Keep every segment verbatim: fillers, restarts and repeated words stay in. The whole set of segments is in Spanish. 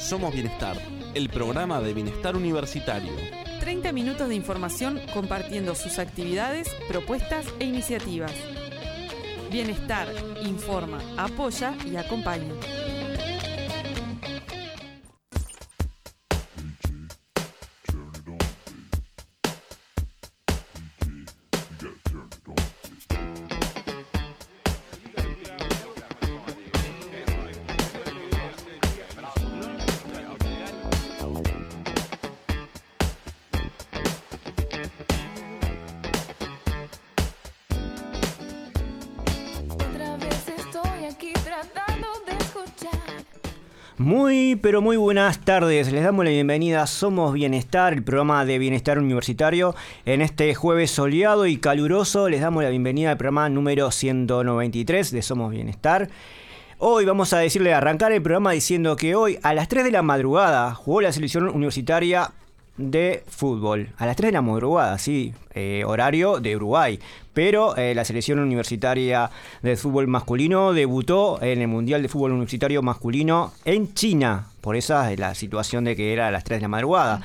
Somos Bienestar, el programa de bienestar universitario. treinta minutos de información compartiendo sus actividades, propuestas e iniciativas. Bienestar, informa, apoya y acompaña. Muy, pero muy buenas tardes. Les damos la bienvenida a Somos Bienestar, el programa de bienestar universitario. En este jueves soleado y caluroso les damos la bienvenida al programa número ciento noventa y tres de Somos Bienestar. Hoy vamos a decirle, arrancar el programa diciendo que hoy a las tres de la madrugada jugó la selección universitaria de fútbol. A las tres de la madrugada, sí, eh, horario de Uruguay. Pero eh, la selección universitaria de fútbol masculino debutó en el Mundial de Fútbol Universitario Masculino en China. Por esa es la situación de que era a las tres de la madrugada.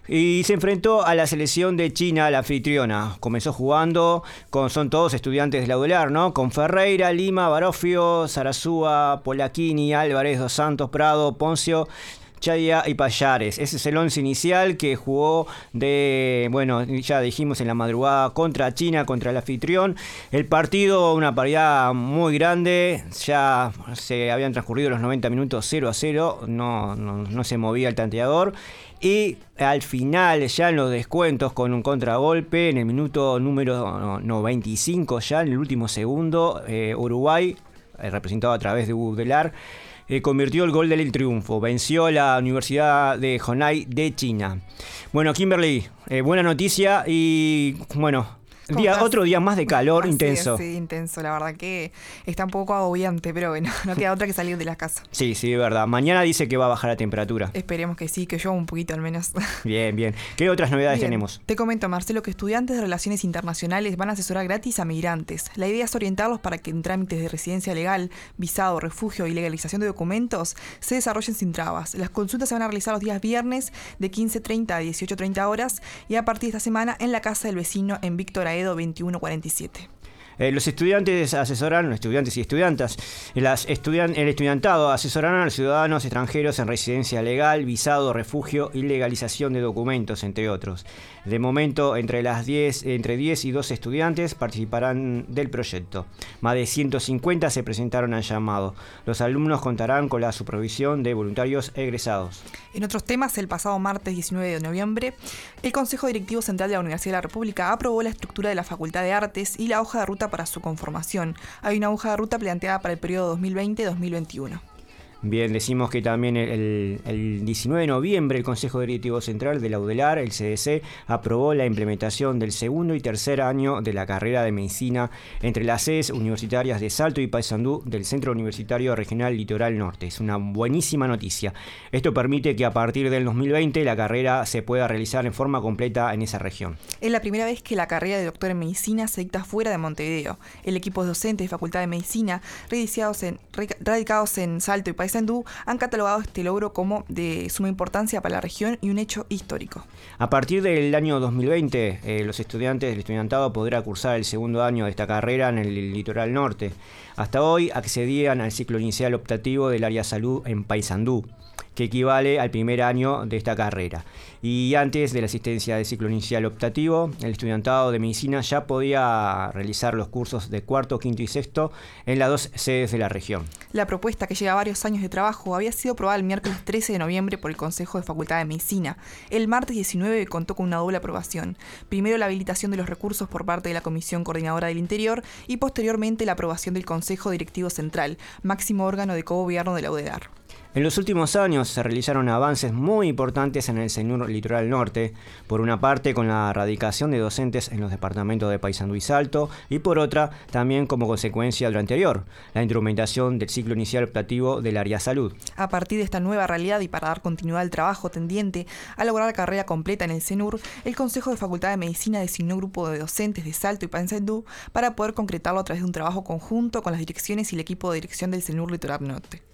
Y se enfrentó a la selección de China, la anfitriona. Comenzó jugando, con, son todos estudiantes de la U D E L A R, ¿no? Con Ferreira, Lima, Barofio, Sarasúa, Polakini, Álvarez, Dos Santos, Prado, Poncio, Chaya y Payares. Ese es el once inicial que jugó de, bueno, ya dijimos en la madrugada contra China, contra el anfitrión. El partido, una paridad muy grande, ya se habían transcurrido los noventa minutos cero a cero, no, no, no se movía el tanteador. Y al final, ya en los descuentos, con un contragolpe, en el minuto número noventa y cinco, ya en el último segundo, eh, Uruguay, eh, representado a través de U D E L A R, Eh, convirtió el gol del triunfo, venció a la Universidad de Honai de China. Bueno, Kimberly, eh, buena noticia y bueno, día, otro día más de calor. Así intenso. Es, sí, intenso, la verdad que está un poco agobiante, pero bueno, no queda otra que salir de la casa. Sí, sí, de verdad. Mañana dice que va a bajar la temperatura. Esperemos que sí, que llueva un poquito al menos. Bien, bien. ¿Qué otras novedades bien, tenemos? Te comento, Marcelo, que estudiantes de Relaciones Internacionales van a asesorar gratis a migrantes. La idea es orientarlos para que en trámites de residencia legal, visado, refugio y legalización de documentos se desarrollen sin trabas. Las consultas se van a realizar los días viernes de quince treinta a dieciocho treinta horas y a partir de esta semana en la casa del vecino en Víctor Aedo veintiuno cuarenta y siete. Eh, los estudiantes asesoran, estudiantes y estudiantas, las estudian, el estudiantado asesorarán a los ciudadanos extranjeros en residencia legal, visado, refugio y legalización de documentos, entre otros. De momento, entre las diez, entre diez y doce estudiantes participarán del proyecto. Más de ciento cincuenta se presentaron al llamado. Los alumnos contarán con la supervisión de voluntarios egresados. En otros temas, el pasado martes diecinueve de noviembre, el Consejo Directivo Central de la Universidad de la República aprobó la estructura de la Facultad de Artes y la hoja de ruta para su conformación. Hay una hoja de ruta planteada para el periodo dos mil veinte a dos mil veintiuno. Bien, decimos que también el, el diecinueve de noviembre el Consejo Directivo Central de la U D E L A R, el C D C, aprobó la implementación del segundo y tercer año de la carrera de Medicina entre las sedes universitarias de Salto y Paysandú del Centro Universitario Regional Litoral Norte. Es una buenísima noticia. Esto permite que a partir del dos mil veinte la carrera se pueda realizar en forma completa en esa región. Es la primera vez que la carrera de doctor en Medicina se dicta fuera de Montevideo. El equipo de docentes de Facultad de Medicina, radicados en, radicados en Salto y Paysandú, han catalogado este logro como de suma importancia para la región y un hecho histórico. A partir del año dos mil veinte, eh, los estudiantes del estudiantado podrán cursar el segundo año de esta carrera en el litoral norte. Hasta hoy accedían al ciclo inicial optativo del área salud en Paysandú, que equivale al primer año de esta carrera. Y antes de la asistencia del ciclo inicial optativo, el estudiantado de medicina ya podía realizar los cursos de cuarto, quinto y sexto en las dos sedes de la región. La propuesta, que lleva varios años de trabajo, había sido aprobada el miércoles trece de noviembre por el Consejo de Facultad de Medicina. El martes diecinueve contó con una doble aprobación. Primero la habilitación de los recursos por parte de la Comisión Coordinadora del Interior y posteriormente la aprobación del Consejo Directivo Central, máximo órgano de cogobierno de la U D E L A R. En los últimos años se realizaron avances muy importantes en el CENUR Litoral Norte, por una parte con la radicación de docentes en los departamentos de Paysandú y Salto, y por otra también como consecuencia de lo anterior, la instrumentación del ciclo inicial optativo del área salud. A partir de esta nueva realidad y para dar continuidad al trabajo tendiente a lograr la carrera completa en el CENUR, el Consejo de Facultad de Medicina designó un grupo de docentes de Salto y Paysandú para poder concretarlo a través de un trabajo conjunto con las direcciones y el equipo de dirección del CENUR Litoral Norte.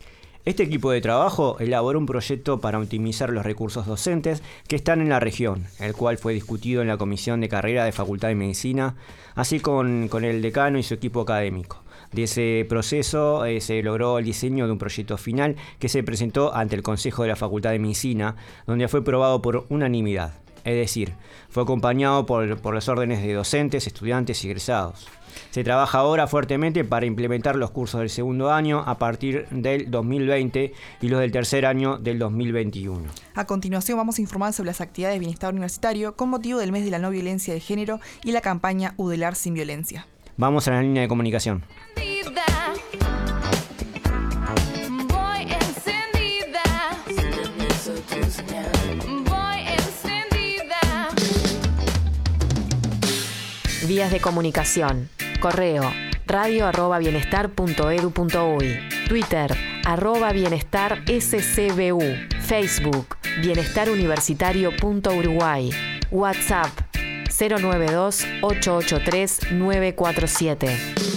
Este equipo de trabajo elaboró un proyecto para optimizar los recursos docentes que están en la región, el cual fue discutido en la Comisión de Carrera de Facultad de Medicina, así con, con el decano y su equipo académico. De ese proceso eh, se logró el diseño de un proyecto final que se presentó ante el Consejo de la Facultad de Medicina, donde fue aprobado por unanimidad. Es decir, fue acompañado por, por las órdenes de docentes, estudiantes y egresados. Se trabaja ahora fuertemente para implementar los cursos del segundo año a partir del dos mil veinte y los del tercer año del dos mil veintiuno. A continuación vamos a informar sobre las actividades de bienestar universitario con motivo del mes de la no violencia de género y la campaña UDELAR sin violencia. Vamos a la línea de comunicación. Vías de comunicación. Correo radio arroba bienestar punto edu punto uy, Twitter arroba bienestar scbu, Facebook bienestar universitario punto uruguay, WhatsApp cero nueve dos ocho ocho tres nueve cuatro siete.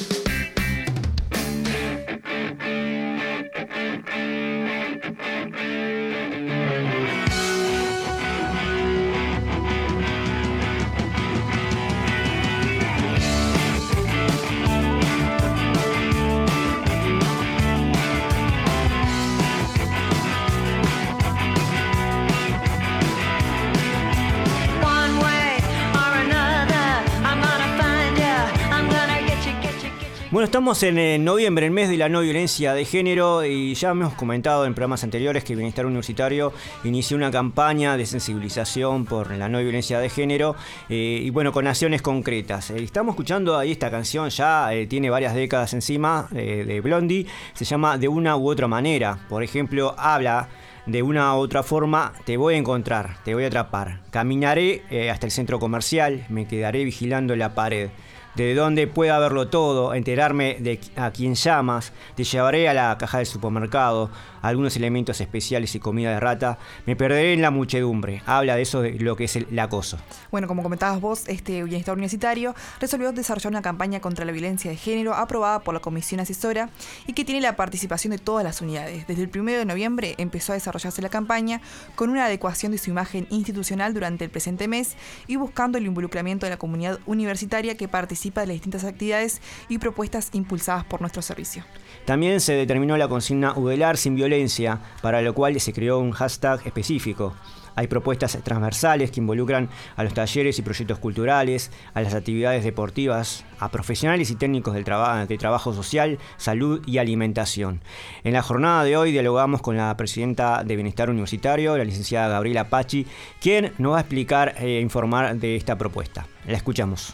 Bueno, estamos en eh, noviembre, el mes de la no violencia de género, y ya hemos comentado en programas anteriores que Bienestar Universitario inició una campaña de sensibilización por la no violencia de género eh, y bueno, con acciones concretas. Eh, estamos escuchando ahí esta canción, ya eh, tiene varias décadas encima, eh, de Blondie, se llama De una u otra manera. Por ejemplo, habla de una u otra forma, te voy a encontrar, te voy a atrapar. Caminaré eh, hasta el centro comercial, me quedaré vigilando la pared. De donde pueda verlo todo, enterarme de a quién llamas, te llevaré a la caja del supermercado, algunos elementos especiales y comida de rata, me perderé en la muchedumbre. Habla de eso, de lo que es el, el acoso. Bueno, como comentabas vos, este Bienestar Universitario resolvió desarrollar una campaña contra la violencia de género aprobada por la Comisión Asesora y que tiene la participación de todas las unidades. Desde el primero de noviembre empezó a desarrollarse la campaña con una adecuación de su imagen institucional durante el presente mes y buscando el involucramiento de la comunidad universitaria que participa de las distintas actividades y propuestas impulsadas por nuestro servicio. También se determinó la consigna UDELAR sin violencia, para lo cual se creó un hashtag específico. Hay propuestas transversales que involucran a los talleres y proyectos culturales, a las actividades deportivas, a profesionales y técnicos del traba- de trabajo social, salud y alimentación. En la jornada de hoy dialogamos con la presidenta de Bienestar Universitario, la licenciada Gabriela Pachi, quien nos va a explicar e informar de esta propuesta. La escuchamos.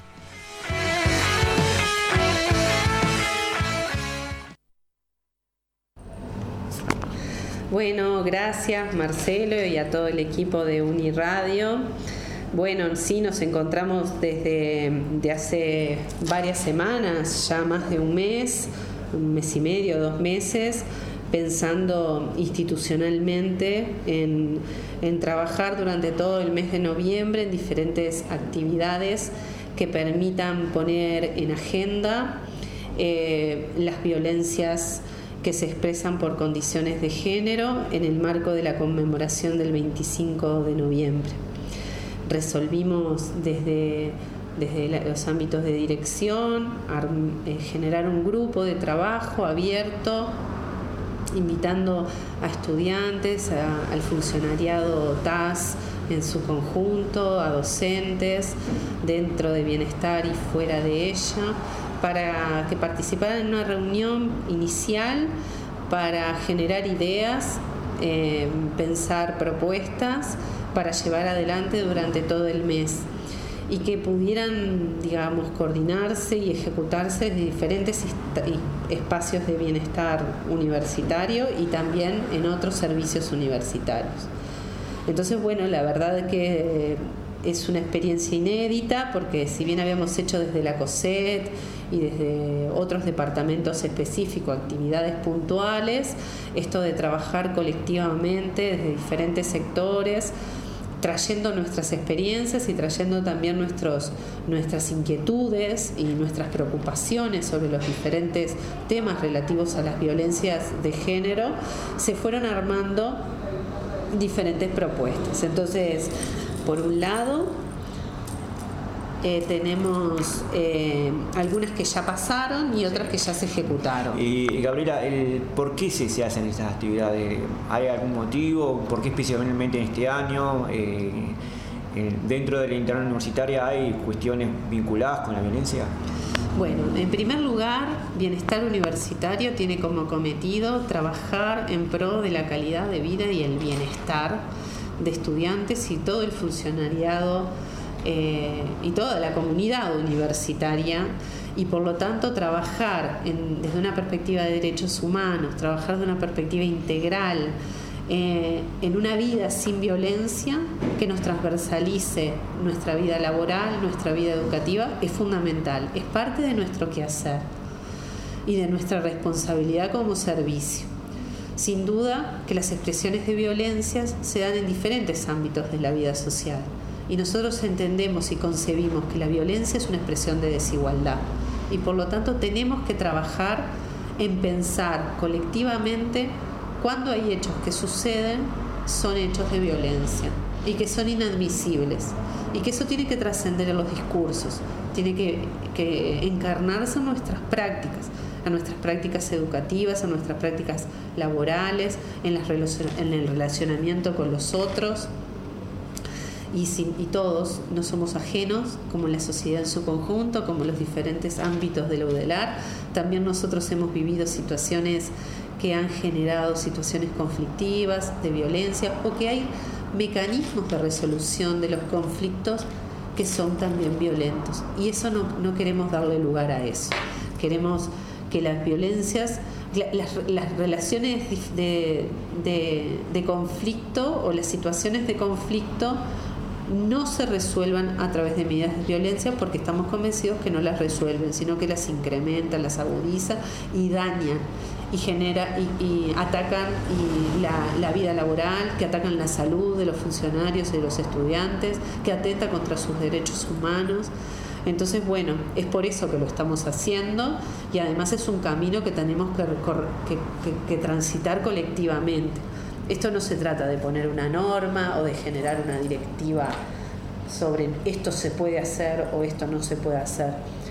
Bueno, gracias Marcelo y a todo el equipo de Uniradio. Bueno, sí nos encontramos desde de hace varias semanas, ya más de un mes, un mes y medio, dos meses, pensando institucionalmente en, en trabajar durante todo el mes de noviembre en diferentes actividades que permitan poner en agenda eh, las violencias que se expresan por condiciones de género en el marco de la conmemoración del veinticinco de noviembre. Resolvimos desde, desde los ámbitos de dirección eh, generar un grupo de trabajo abierto, invitando a estudiantes, a, al funcionariado T A S en su conjunto, a docentes dentro de Bienestar y fuera de ella, para que participaran en una reunión inicial para generar ideas, eh, pensar propuestas para llevar adelante durante todo el mes y que pudieran, digamos, coordinarse y ejecutarse desde diferentes espacios de bienestar universitario y también en otros servicios universitarios. Entonces, bueno, la verdad es que es una experiencia inédita porque si bien habíamos hecho desde la COSET y desde otros departamentos específicos actividades puntuales, esto de trabajar colectivamente desde diferentes sectores trayendo nuestras experiencias y trayendo también nuestros, nuestras inquietudes y nuestras preocupaciones sobre los diferentes temas relativos a las violencias de género, se fueron armando diferentes propuestas. Entonces, por un lado, Eh, tenemos eh, algunas que ya pasaron y otras que ya se ejecutaron. Y Gabriela, el, ¿por qué se, se hacen estas actividades? ¿Hay algún motivo? ¿Por qué especialmente en este año? Eh, eh, ¿Dentro de la interna universitaria hay cuestiones vinculadas con la violencia? Bueno, en primer lugar, Bienestar Universitario tiene como cometido trabajar en pro de la calidad de vida y el bienestar de estudiantes y todo el funcionariado Eh, y toda la comunidad universitaria, y por lo tanto trabajar en, desde una perspectiva de derechos humanos, trabajar de una perspectiva integral eh, en una vida sin violencia que nos transversalice nuestra vida laboral, nuestra vida educativa, es fundamental, es parte de nuestro quehacer y de nuestra responsabilidad como servicio. Sin duda que las expresiones de violencias se dan en diferentes ámbitos de la vida social. Y nosotros entendemos y concebimos que la violencia es una expresión de desigualdad y por lo tanto tenemos que trabajar en pensar colectivamente cuando hay hechos que suceden, son hechos de violencia y que son inadmisibles y que eso tiene que trascender en los discursos, tiene que, que encarnarse en nuestras prácticas, en nuestras prácticas educativas, en nuestras prácticas laborales, en, las relacion- en el relacionamiento con los otros. Y, sin, y todos no somos ajenos, como la sociedad en su conjunto, como los diferentes ámbitos de la UDELAR. También nosotros hemos vivido situaciones que han generado situaciones conflictivas, de violencia, o que hay mecanismos de resolución de los conflictos que son también violentos. Y eso no, no queremos darle lugar a eso. Queremos que las violencias, las, las relaciones de, de, de conflicto o las situaciones de conflicto no se resuelvan a través de medidas de violencia, porque estamos convencidos que no las resuelven, sino que las incrementan, las agudizan y dañan y genera y, y atacan y la, la vida laboral, que atacan la salud de los funcionarios y de los estudiantes, que atenta contra sus derechos humanos. Entonces, bueno, es por eso que lo estamos haciendo y además es un camino que tenemos que, recor- que, que, que transitar colectivamente. Esto no se trata de poner una norma o de generar una directiva sobre esto se puede hacer o esto no se puede hacer.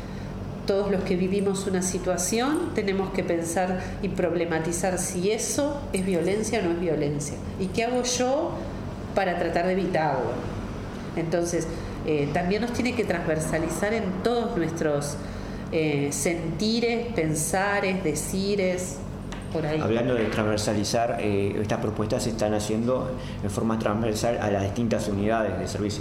Todos los que vivimos una situación tenemos que pensar y problematizar si eso es violencia o no es violencia. ¿Y qué hago yo para tratar de evitarlo? Entonces, eh, también nos tiene que transversalizar en todos nuestros eh, sentires, pensares, decires. Por ahí. Hablando de transversalizar, eh, estas propuestas se están haciendo en forma transversal a las distintas unidades de servicio.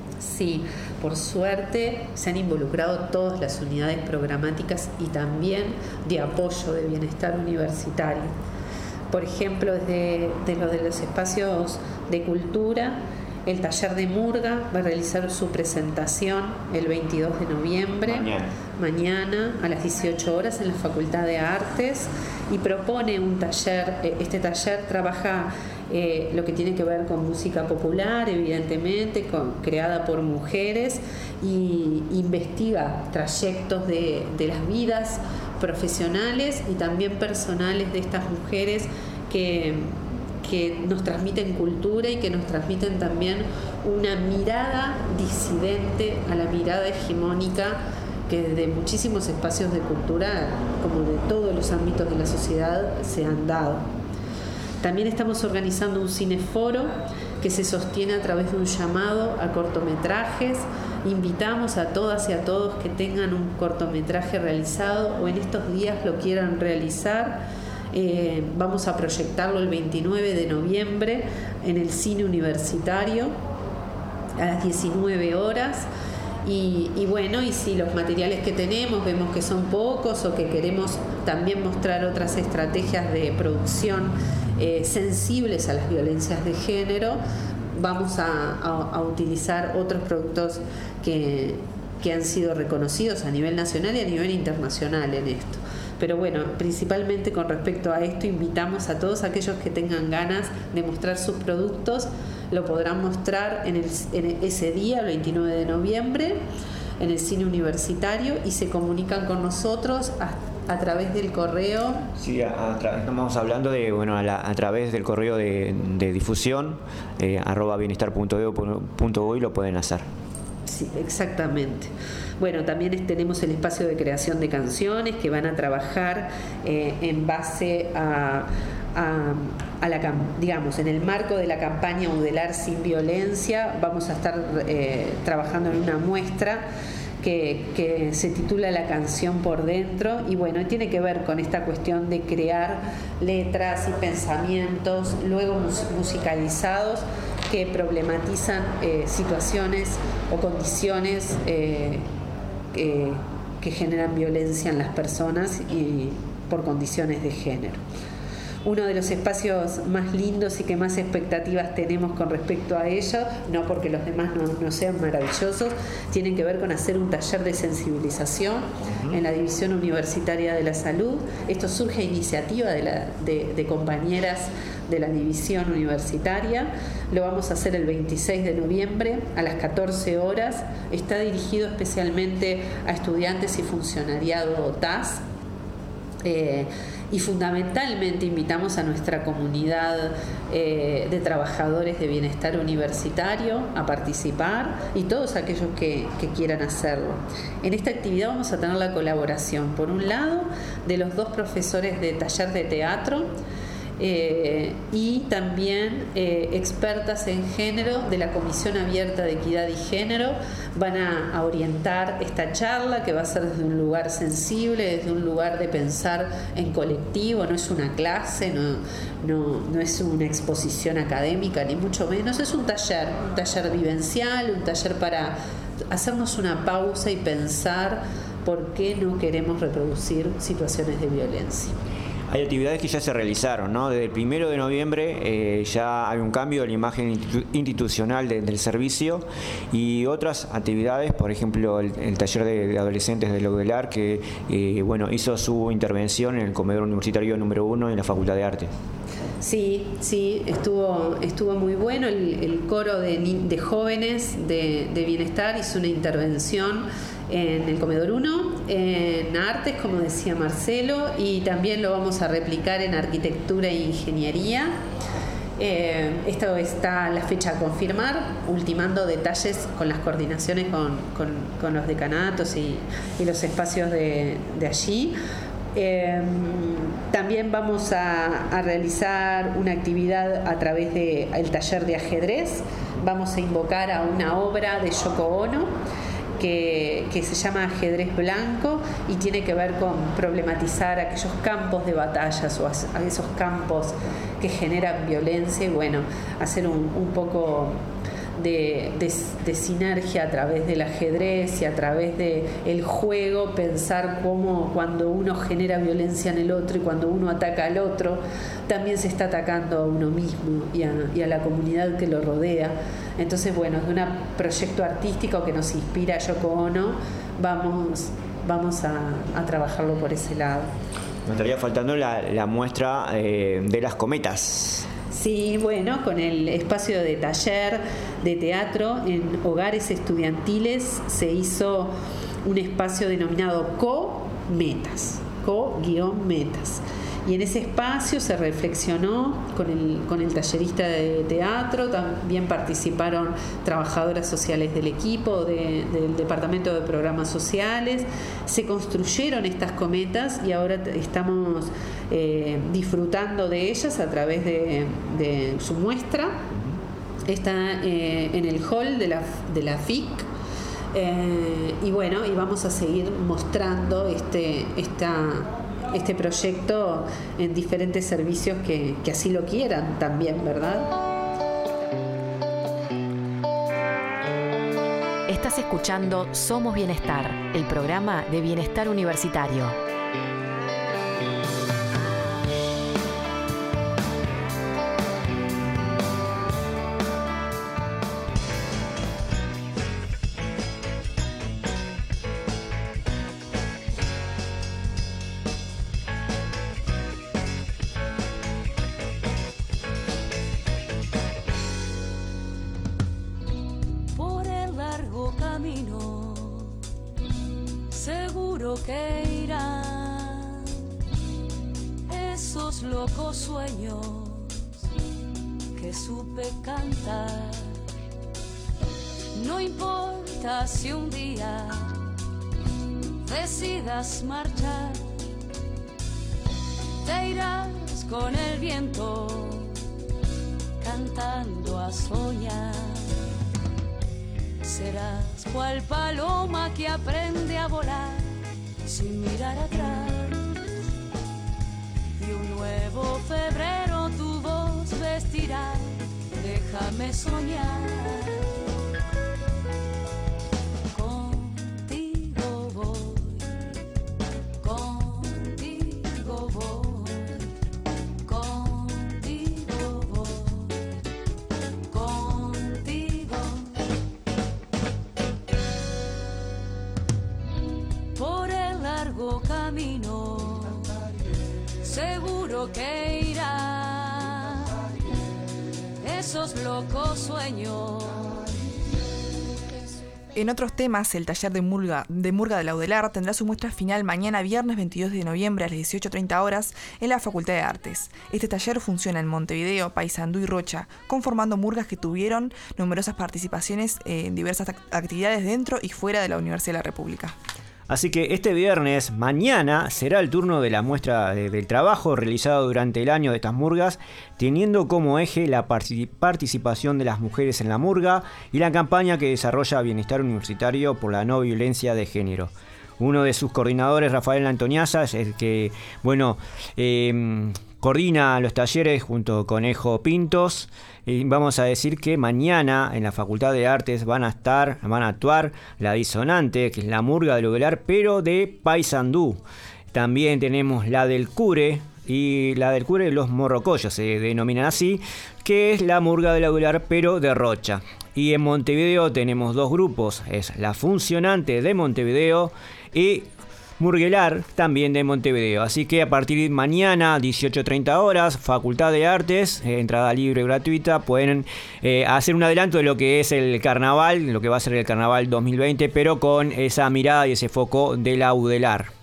Sí, por suerte se han involucrado todas las unidades programáticas y también de apoyo de bienestar universitario. Por ejemplo, desde de lo de los espacios de cultura, el taller de Murga va a realizar su presentación el veintidós de noviembre, mañana, mañana a las dieciocho horas en la Facultad de Artes, y propone un taller. Este taller trabaja eh, lo que tiene que ver con música popular, evidentemente, con, creada por mujeres, y investiga trayectos de, de las vidas profesionales y también personales de estas mujeres que que nos transmiten cultura y que nos transmiten también una mirada disidente a la mirada hegemónica que desde muchísimos espacios de cultura, como de todos los ámbitos de la sociedad, se han dado. También estamos organizando un cineforo que se sostiene a través de un llamado a cortometrajes. Invitamos a todas y a todos que tengan un cortometraje realizado o en estos días lo quieran realizar. Eh, vamos a proyectarlo el veintinueve de noviembre en el cine universitario a las diecinueve horas. Y, y bueno, y si los materiales que tenemos vemos que son pocos o que queremos también mostrar otras estrategias de producción eh, sensibles a las violencias de género, vamos a, a, a utilizar otros productos que, que han sido reconocidos a nivel nacional y a nivel internacional en esto. Pero bueno, principalmente con respecto a esto, invitamos a todos aquellos que tengan ganas de mostrar sus productos, lo podrán mostrar en, el, en ese día, el veintinueve de noviembre, en el cine universitario, y se comunican con nosotros a, a través del correo. Sí, a, a tra- estamos hablando de, bueno, a, la, a través del correo de, de difusión, eh, arroba bienestar punto edu punto uy lo pueden hacer. Sí, exactamente. Bueno, también tenemos el espacio de creación de canciones que van a trabajar eh, en base a, a, a la, digamos, en el marco de la campaña Modelar sin Violencia. Vamos a estar eh, trabajando en una muestra que, que se titula La canción por dentro, y bueno, tiene que ver con esta cuestión de crear letras y pensamientos luego mus- musicalizados que problematizan eh, situaciones o condiciones eh, eh, que generan violencia en las personas y por condiciones de género. Uno de los espacios más lindos y que más expectativas tenemos con respecto a ello, no porque los demás no, no sean maravillosos, tienen que ver con hacer un taller de sensibilización uh-huh. en la División Universitaria de la Salud. Esto surge a iniciativa de, la, de, de compañeras de la División Universitaria. Lo vamos a hacer el veintiséis de noviembre a las catorce horas. Está dirigido especialmente a estudiantes y funcionariado T A S. Eh, y fundamentalmente invitamos a nuestra comunidad eh, de trabajadores de bienestar universitario a participar, y todos aquellos que, que quieran hacerlo. En esta actividad vamos a tener la colaboración, por un lado, de los dos profesores de taller de teatro, Eh, y también eh, expertas en género de la Comisión Abierta de Equidad y Género. Van a, a orientar esta charla, que va a ser desde un lugar sensible, desde un lugar de pensar en colectivo. No es una clase, no, no, no es una exposición académica, ni mucho menos. Es un taller, un taller vivencial, un taller para hacernos una pausa y pensar por qué no queremos reproducir situaciones de violencia. Hay actividades que ya se realizaron, ¿no? Desde el primero de noviembre eh, ya hay un cambio de la imagen institu- institucional de, del servicio, y otras actividades, por ejemplo, el, el taller de, de adolescentes de Laudelar, que eh, bueno, hizo su intervención en el comedor universitario número uno en la Facultad de Arte. Sí, sí, estuvo, estuvo muy bueno. El, el coro de, de jóvenes de, de bienestar hizo una intervención en el Comedor uno, en Artes, como decía Marcelo, y también lo vamos a replicar en Arquitectura e Ingeniería. Eh, esto está la fecha a confirmar, ultimando detalles con las coordinaciones con, con, con los decanatos y, y los espacios de, de allí. Eh, también vamos a, a realizar una actividad a través del taller de ajedrez. Vamos a invocar a una obra de Yoko Ono que, que se llama Ajedrez Blanco, y tiene que ver con problematizar aquellos campos de batallas o a esos campos que generan violencia, y bueno, hacer un, un poco De, de, de sinergia a través del ajedrez y a través del juego, pensar cómo cuando uno genera violencia en el otro y cuando uno ataca al otro, también se está atacando a uno mismo y a, y a la comunidad que lo rodea. Entonces, bueno, de un proyecto artístico que nos inspira a Yoko Ono, vamos, vamos a, a trabajarlo por ese lado. Nos estaría faltando la, la muestra eh, de las cometas. Sí, bueno, con el espacio de taller de teatro en hogares estudiantiles se hizo un espacio denominado Co-Metas, Co-Metas. Y en ese espacio se reflexionó con el, con el tallerista de teatro, también participaron trabajadoras sociales del equipo, de, del Departamento de Programas Sociales. Se construyeron estas cometas y ahora estamos eh, disfrutando de ellas a través de, de su muestra. Está eh, en el hall de la, de la F I C. Eh, y bueno, y vamos a seguir mostrando este, esta... este proyecto en diferentes servicios que, que así lo quieran también, ¿verdad? Estás escuchando Somos Bienestar, el programa de bienestar universitario. seguro que irán esos locos sueños que supe cantar. No importa si un día decidas marchar, te irás con el viento cantando a soñar. Serás cual paloma que aprende a volar sin mirar atrás. Y un nuevo febrero tu voz vestirá, déjame soñar. Contigo voy, contigo voy, contigo voy, contigo. Por el largo camino seguro que irá esos locos sueños. En otros temas, el taller de Murga de, Murga de Laudelar tendrá su muestra final mañana viernes veintidós de noviembre a las dieciocho treinta horas en la Facultad de Artes. Este taller funciona en Montevideo, Paysandú y Rocha, conformando murgas que tuvieron numerosas participaciones en diversas actividades dentro y fuera de la Universidad de la República. Así que este viernes, mañana, será el turno de la muestra de, del trabajo realizado durante el año de estas murgas, teniendo como eje la participación de las mujeres en la murga y la campaña que desarrolla Bienestar Universitario por la no violencia de género. Uno de sus coordinadores, Rafael Antoniaza, es el que, bueno, eh, coordina los talleres junto con Ejo Pintos. Y vamos a decir que mañana en la Facultad de Artes van a estar, van a actuar La Disonante, que es la murga del Laudelar, pero de Paysandú. También tenemos la del Cure y la del Cure Los Morrocollos, se denominan así, que es la murga del Laudelar, pero de Rocha. Y en Montevideo tenemos dos grupos, es la Funcionante de Montevideo y Murguelar, también de Montevideo. Así que a partir de mañana, dieciocho treinta horas, Facultad de Artes, eh, entrada libre y gratuita, pueden eh, hacer un adelanto de lo que es el carnaval, lo que va a ser el carnaval dos mil veinte, pero con esa mirada y ese foco de Laudelar.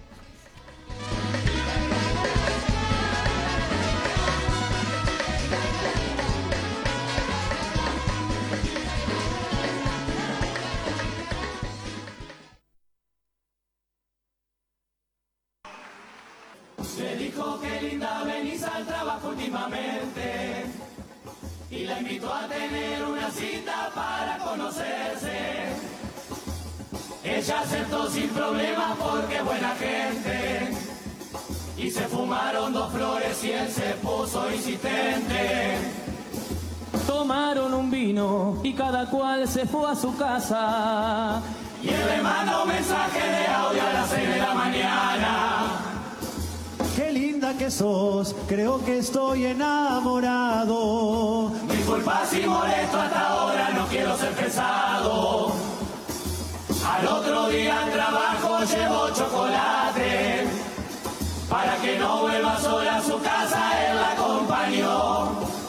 Le dijo que linda venís al trabajo últimamente y la invitó a tener una cita para conocerse. Ella aceptó sin problema porque es buena gente y se fumaron dos flores y él se puso insistente. Tomaron un vino y cada cual se fue a su casa y él le mandó un mensaje de audio a las seis de la mañana. Qué linda que sos, creo que estoy enamorado. Disculpa si molesto hasta ahora, no quiero ser pesado. Al otro día al trabajo llevo chocolate. Para que no vuelva sola a su casa, él la acompañó.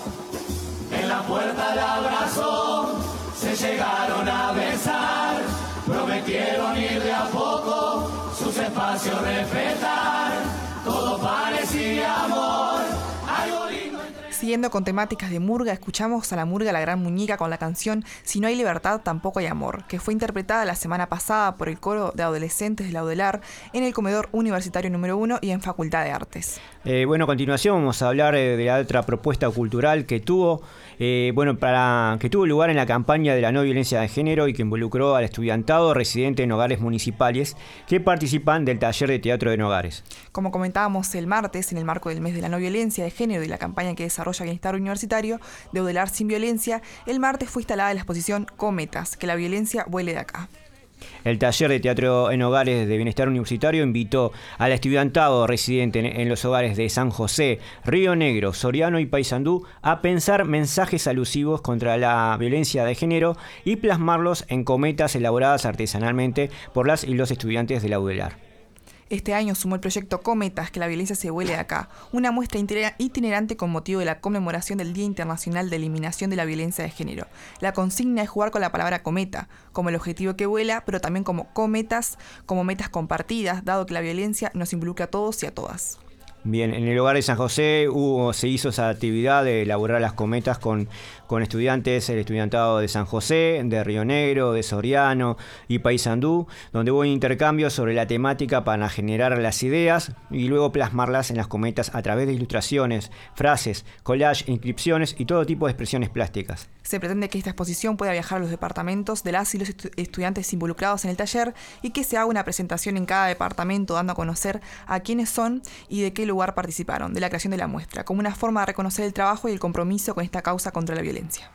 En la puerta la abrazó, se llegaron a besar. Prometieron ir de a poco, sus espacios respetar. Todo parecía amor, algo lindo. Siguiendo con temáticas de murga, escuchamos a la murga La Gran Muñeca con la canción Si no hay libertad, tampoco hay amor, que fue interpretada la semana pasada por el coro de adolescentes de Laudelar en el comedor universitario número uno y en Facultad de Artes. Eh, bueno, a continuación vamos a hablar eh, de la otra propuesta cultural que tuvo, eh, bueno, para que tuvo lugar en la campaña de la no violencia de género y que involucró al estudiantado residente en hogares municipales que participan del taller de teatro en hogares. Como comentábamos el martes, en el marco del mes de la no violencia de género y la campaña que desarrolla Bienestar Universitario de Laudelar sin violencia, el martes fue instalada la exposición Cometas, que la violencia vuele de acá. El taller de teatro en hogares de Bienestar Universitario invitó al estudiantado residente en los hogares de San José, Río Negro, Soriano y Paysandú a pensar mensajes alusivos contra la violencia de género y plasmarlos en cometas elaboradas artesanalmente por las y los estudiantes de Laudelar. Este año sumó el proyecto Cometas, que la violencia se vuele de acá, una muestra itinerante con motivo de la conmemoración del Día Internacional de Eliminación de la Violencia de Género. La consigna es jugar con la palabra cometa, como el objetivo que vuela, pero también como cometas, como metas compartidas, dado que la violencia nos involucra a todos y a todas. Bien, en el hogar de San José hubo, se hizo esa actividad de elaborar las cometas con, con estudiantes, el estudiantado de San José, de Río Negro, de Soriano y Paysandú, donde hubo un intercambio sobre la temática para generar las ideas y luego plasmarlas en las cometas a través de ilustraciones, frases, collage, inscripciones y todo tipo de expresiones plásticas. Se pretende que esta exposición pueda viajar a los departamentos de las y los estu- estudiantes involucrados en el taller y que se haga una presentación en cada departamento dando a conocer a quiénes son y de qué lugar participaron de la creación de la muestra, como una forma de reconocer el trabajo y el compromiso con esta causa contra la violencia.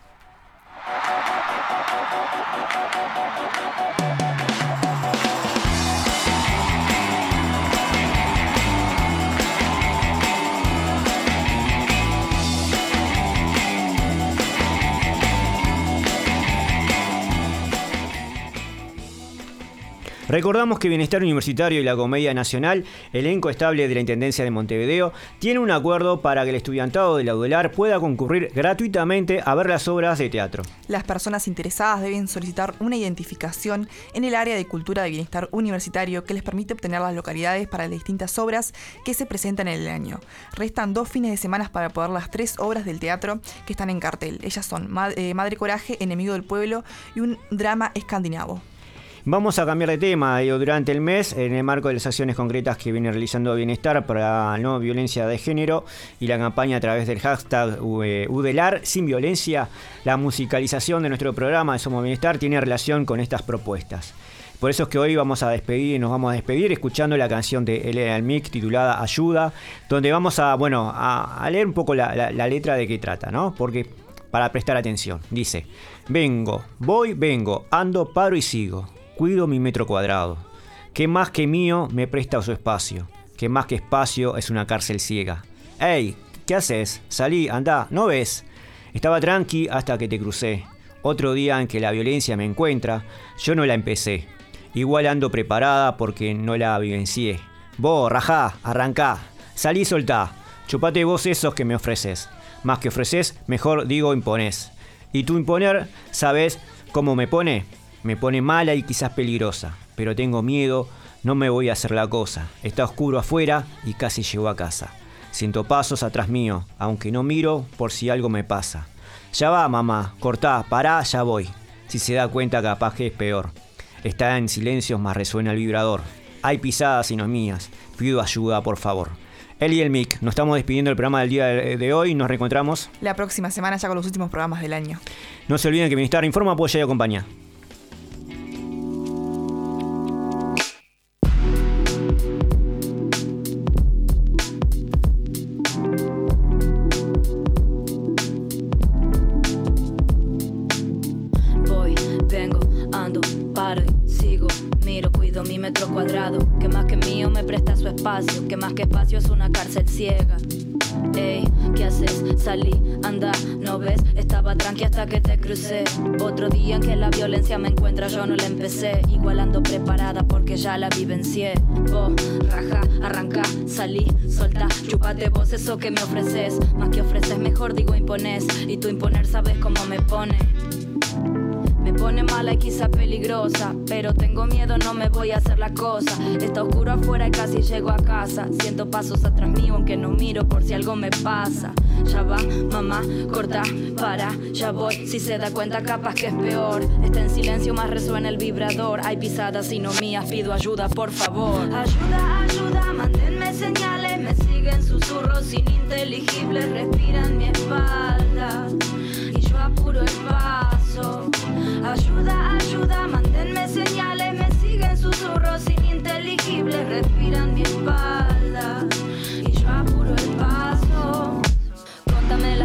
Recordamos que Bienestar Universitario y la Comedia Nacional, elenco estable de la Intendencia de Montevideo, tiene un acuerdo para que el estudiantado de la UDELAR pueda concurrir gratuitamente a ver las obras de teatro. Las personas interesadas deben solicitar una identificación en el área de Cultura de Bienestar Universitario que les permite obtener las localidades para las distintas obras que se presentan en el año. Restan dos fines de semana para poder las tres obras del teatro que están en cartel. Ellas son Madre Coraje, Enemigo del Pueblo y un drama escandinavo. Vamos a cambiar de tema. Durante el mes, en el marco de las acciones concretas que viene realizando Bienestar para la no violencia de género y la campaña a través del hashtag UDELAR sin violencia, la musicalización de nuestro programa de Somos Bienestar tiene relación con estas propuestas. Por eso es que hoy vamos a despedir y nos vamos a despedir escuchando la canción de Elena Almic titulada Ayuda, donde vamos a, bueno, a, a leer un poco la, la, la letra de qué trata, ¿no? Porque para prestar atención, dice: vengo, voy, vengo, ando, paro y sigo. Cuido mi metro cuadrado, que más que mío me presta su espacio, que más que espacio es una cárcel ciega. ¡Ey! ¿Qué haces? Salí, andá, ¿no ves? Estaba tranqui hasta que te crucé. Otro día en que la violencia me encuentra, yo no la empecé. Igual ando preparada porque no la vivencié. Vos, rajá, arrancá, salí, soltá, chupate vos esos que me ofreces. Más que ofreces, mejor digo imponés. Y tú imponer, ¿sabes cómo me pone? Me pone mala y quizás peligrosa, pero tengo miedo, no me voy a hacer la cosa. Está oscuro afuera y casi llego a casa. Siento pasos atrás mío, aunque no miro por si algo me pasa. Ya va, mamá, cortá, pará, ya voy. Si se da cuenta capaz que es peor. Está en silencio, más resuena el vibrador. Hay pisadas y no mías, pido ayuda por favor. Él y el Mic, nos estamos despidiendo del programa del día de hoy. Nos reencontramos la próxima semana ya con los últimos programas del año. No se olviden que Bienestar informa, apoya y acompaña. Que más que mío me presta su espacio, que más que espacio es una cárcel ciega. Ey, ¿qué haces? Salí, anda, ¿no ves? Estaba tranqui hasta que te crucé. Otro día en que la violencia me encuentra, yo no la empecé. Igual ando preparada porque ya la vivencié. Vos, raja, arranca, salí, solta, chupate vos eso que me ofreces. Más que ofreces, mejor digo imponés. Y tú imponer sabes cómo me pone. Me pone mala y quizá peligrosa, pero tengo miedo, no me voy a hacer la cosa. Está oscuro afuera y casi llego a casa. Siento pasos atrás mío aunque no miro por si algo me pasa. Ya va, mamá, corta, para, ya voy. Si se da cuenta capaz que es peor. Está en silencio, más resuena el vibrador. Hay pisadas y no mías, pido ayuda por favor. Ayuda, ayuda, mándenme señales. Me siguen susurros ininteligibles, respiran mi espalda y yo apuro el paso. Ayuda, ayuda, mándenme señales. Me siguen susurros ininteligibles, respiran mi espalda y yo apuro el paso. Contame las veces que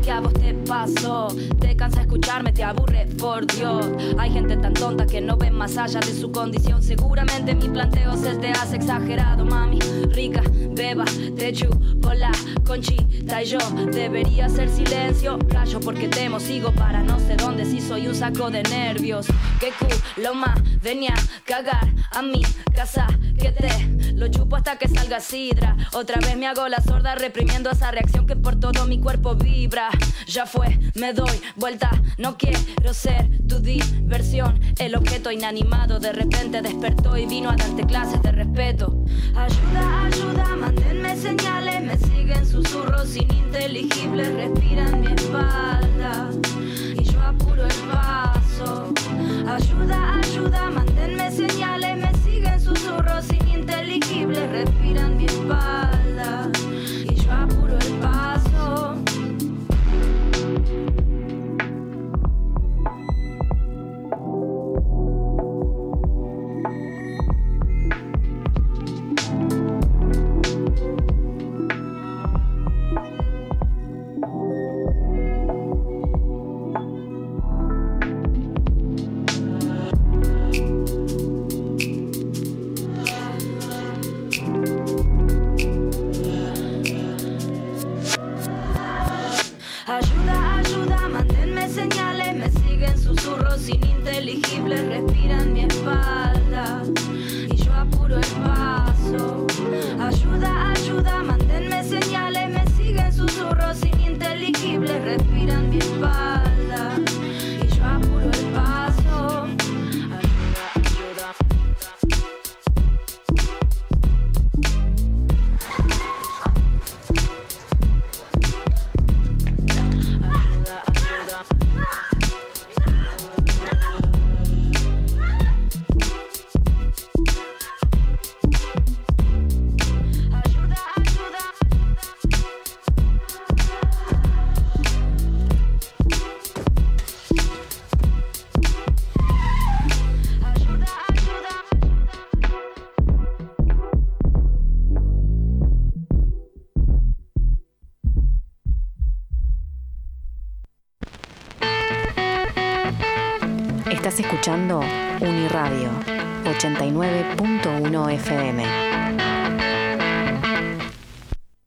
que a vos te pasó. Te cansa escucharme, te aburre, por Dios. Hay gente tan tonta que no ven más allá de su condición. Seguramente mi planteo se te hace exagerado, mami. Rica, beba, te chupo la conchita y yo debería hacer silencio. Rayo porque temo, sigo para no sé dónde. Si soy un saco de nervios. Qué culo más, venía a cagar a mi casa. Que te lo chupo hasta que salga sidra. Otra vez me hago la sorda reprimiendo esa reacción que por todo mi cuerpo vibra. Ya fue, me doy vuelta, no quiero ser tu diversión. El objeto inanimado de repente despertó y vino a darte clases de respeto. Ayuda, ayuda, mándenme señales. Me siguen susurros ininteligibles, respiran mi espalda y yo apuro el paso. Ayuda, ayuda, mándenme señales. Me siguen susurros ininteligibles, respiran mi espalda y yo apuro el paso. Ayuda, ayuda, mándenme señales. Me siguen susurros ininteligibles, respiran mi espalda y yo apuro el paso. Ayuda, ayuda, mándenme señales. Me siguen susurros ininteligibles, respiran mi espalda y yo apuro el paso. Ayuda, ayuda. Estás escuchando Uniradio ochenta y nueve punto uno F M.